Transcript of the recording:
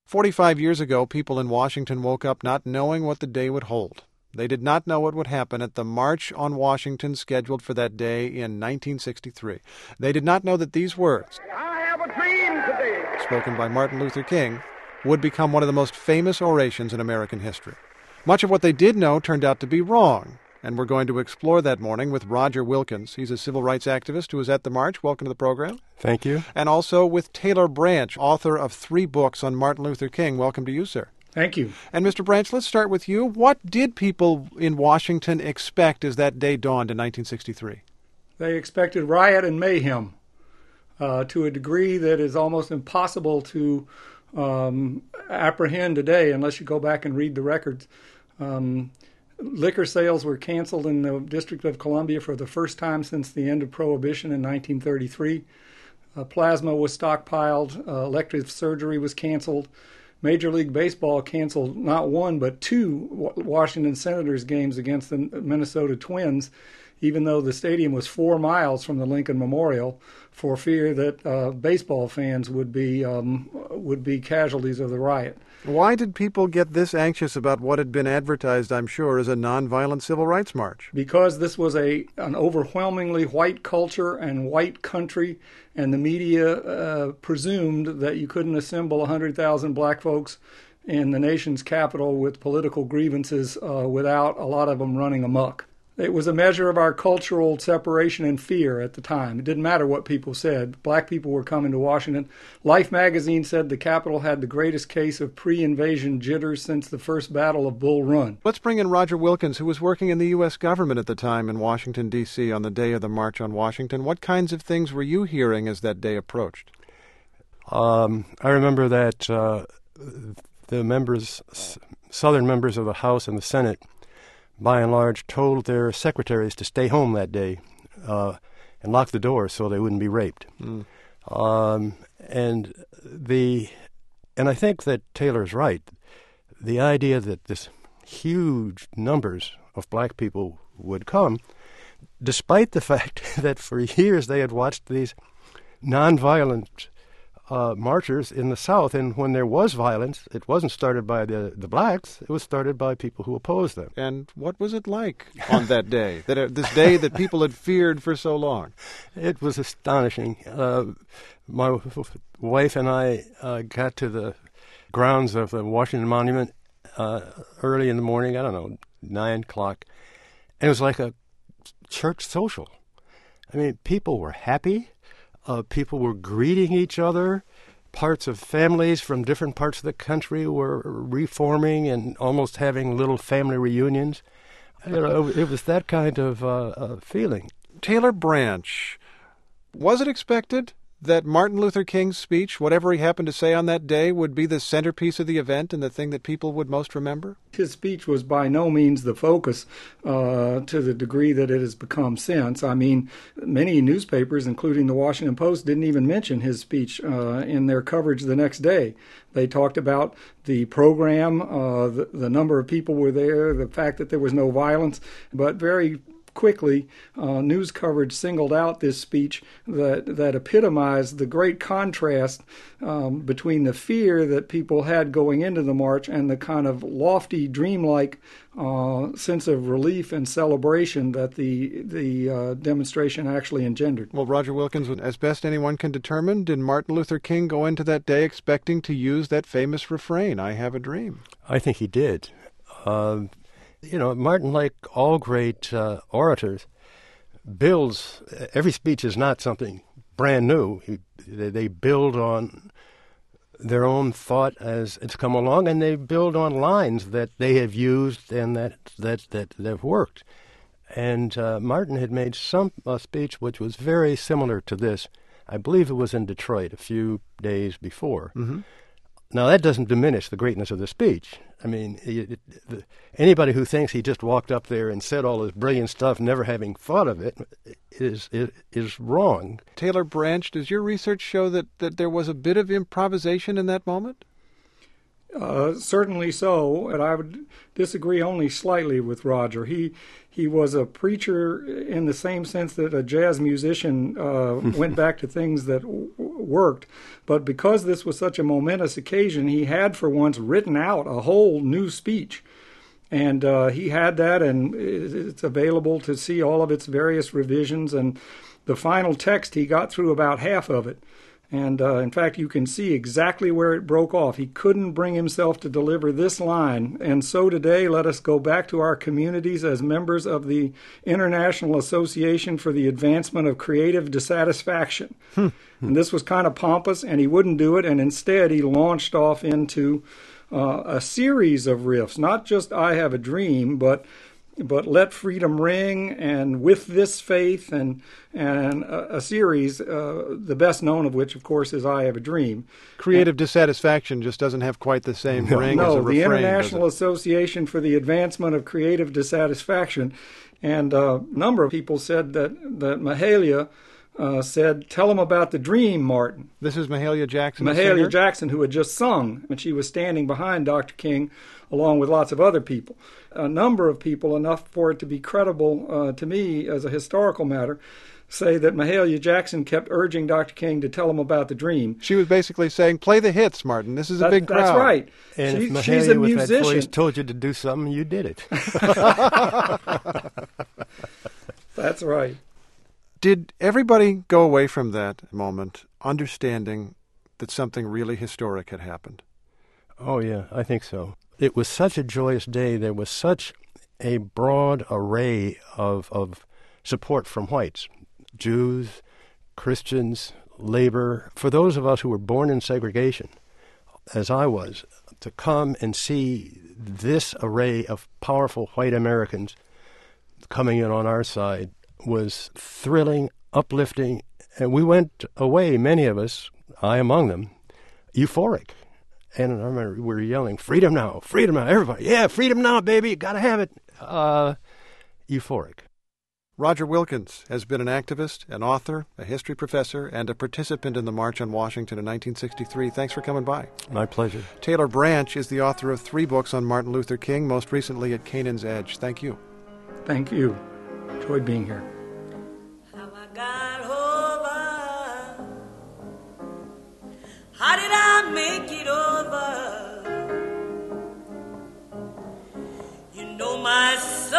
45 years ago, people in Washington woke up not knowing what the day would hold. They did not know what would happen at the March on Washington scheduled for that day in 1963. They did not know that these words, "I have a dream today," spoken by Martin Luther King, would become one of the most famous orations in American history. Much of what they did know turned out to be wrong, and we're going to explore that morning with Roger Wilkins. He's a civil rights activist who was at the march. Welcome to the program. Thank you. And also with Taylor Branch, author of 3 books on Martin Luther King. Welcome to you, sir. Thank you. And Mr. Branch, let's start with you. What did people in Washington expect as that day dawned in 1963? They expected riot and mayhem to a degree that is almost impossible to apprehend today unless you go back and read the records. Liquor sales were canceled in the District of Columbia for the first time since the end of Prohibition in 1933. Plasma was stockpiled. Elective surgery was canceled. Major League Baseball canceled not one but 2 Washington Senators games against the Minnesota Twins, even though the stadium was 4 miles from the Lincoln Memorial, for fear that baseball fans would be casualties of the riot. Why did people get this anxious about what had been advertised, I'm sure, as a nonviolent civil rights march? Because this was an overwhelmingly white culture and white country, and the media presumed that you couldn't assemble 100,000 black folks in the nation's capital with political grievances without a lot of them running amok. It was a measure of our cultural separation and fear at the time. It didn't matter what people said. Black people were coming to Washington. Life magazine said the Capitol had the greatest case of pre-invasion jitters since the first Battle of Bull Run. Let's bring in Roger Wilkins, who was working in the U.S. government at the time in Washington, D.C. on the day of the March on Washington. What kinds of things were you hearing as that day approached? I remember that the Southern members of the House and the Senate, by and large, told their secretaries to stay home that day and lock the doors so they wouldn't be raped. And I think that Taylor's right. The idea that this huge numbers of black people would come, despite the fact that for years they had watched these nonviolent marchers in the South, and when there was violence, it wasn't started by the blacks, it was started by people who opposed them. And what was it like on that day, this day that people had feared for so long? It was astonishing. My wife and I got to the grounds of the Washington Monument early in the morning, 9 o'clock, and it was like a church social. I mean, people were happy. People were greeting each other. Parts of families from different parts of the country were reforming and almost having little family reunions. It was that kind of feeling. Taylor Branch, was it expected that Martin Luther King's speech, whatever he happened to say on that day, would be the centerpiece of the event and the thing that people would most remember? His speech was by no means the focus to the degree that it has become since. I mean, many newspapers, including the Washington Post, didn't even mention his speech in their coverage the next day. They talked about the program, the number of people were there, the fact that there was no violence, but very quickly, news coverage singled out this speech that epitomized the great contrast between the fear that people had going into the march and the kind of lofty, dreamlike sense of relief and celebration that the demonstration actually engendered. Well, Roger Wilkins, as best anyone can determine, did Martin Luther King go into that day expecting to use that famous refrain, "I have a dream"? I think he did. Martin, like all great orators, builds. Every speech is not something brand new. They build on their own thought as it's come along, and they build on lines that they have used and that have worked. And Martin had made a speech which was very similar to this. I believe it was in Detroit a few days before. Mm-hmm. Now, that doesn't diminish the greatness of the speech. I mean, anybody who thinks he just walked up there and said all this brilliant stuff, never having thought of it, is wrong. Taylor Branch, does your research show that there was a bit of improvisation in that moment? Certainly so, and I would disagree only slightly with Roger. He was a preacher in the same sense that a jazz musician went back to things that worked. But because this was such a momentous occasion, he had for once written out a whole new speech. And he had that, and it's available to see all of its various revisions. And the final text, he got through about half of it. And in fact, you can see exactly where it broke off. He couldn't bring himself to deliver this line. And so today, let us go back to our communities as members of the International Association for the Advancement of Creative Dissatisfaction. And this was kind of pompous, and he wouldn't do it. And instead, he launched off into a series of riffs, not just I Have a Dream, but Let Freedom Ring, and With This Faith, and a series, the best known of which, of course, is I Have a Dream. Creative dissatisfaction just doesn't have quite the same ring as a refrain. No, the International Association for the Advancement of Creative Dissatisfaction. And a number of people said that Mahalia said, "Tell them about the dream, Martin." This is Mahalia Jackson, Mahalia Jackson, who had just sung, and she was standing behind Dr. King along with lots of other people. A number of people, enough for it to be credible to me as a historical matter, say that Mahalia Jackson kept urging Dr. King to tell him about the dream. She was basically saying, play the hits, Martin. This is a big crowd. That's right. And if Mahalia she's a with musician. that voice told you to do something, you did it. That's right. Did everybody go away from that moment understanding that something really historic had happened? Oh, yeah, I think so. It was such a joyous day. There was such a broad array of support from whites, Jews, Christians, labor. For those of us who were born in segregation, as I was, to come and see this array of powerful white Americans coming in on our side was thrilling, uplifting, and we went away, many of us, I among them, euphoric. And I remember we were yelling, freedom now, everybody. Yeah, freedom now, baby, gotta have it. Euphoric. Roger Wilkins has been an activist, an author, a history professor, and a participant in the March on Washington in 1963. Thanks for coming by. My pleasure. Taylor Branch is the author of 3 books on Martin Luther King, most recently at Canaan's Edge. Thank you. Thank you. Enjoyed being here. How I got over. How did I make it over? You know my soul.